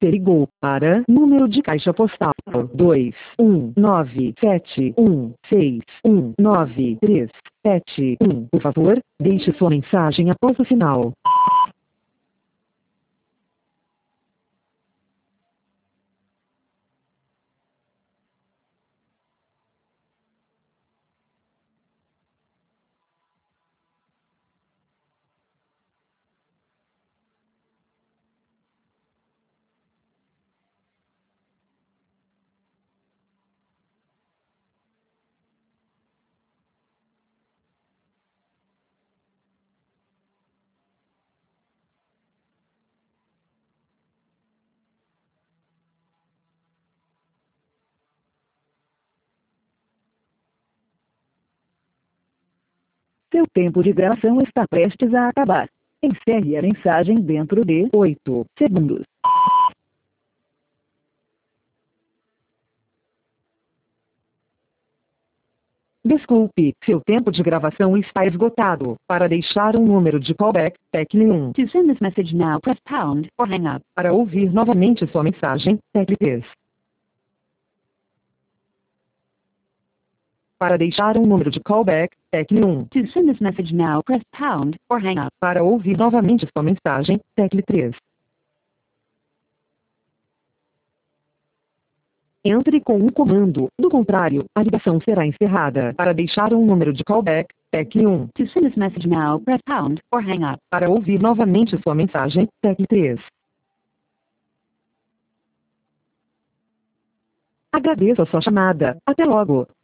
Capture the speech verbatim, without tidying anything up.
Ligou para número de caixa postal dois um nove sete um seis um nove três sete um. Por favor, deixe sua mensagem após o sinal. Seu tempo de gravação está prestes a acabar. Encerre a mensagem dentro de oito segundos. Desculpe, seu tempo de gravação está esgotado. Para deixar um número de callback, tecle um. To send this message now, press pound or hang up. Para ouvir novamente sua mensagem, tecle três. Para deixar um número de callback, tecle um. To send this message now, press pound or hang up. Para ouvir novamente sua mensagem, tecle três. Entre com um comando, do contrário, a ligação será encerrada. Para deixar um número de callback, tecle um. To send this message now, press pound or hang up. Para ouvir novamente sua mensagem, tecle três. Agradeço a sua chamada. Até logo.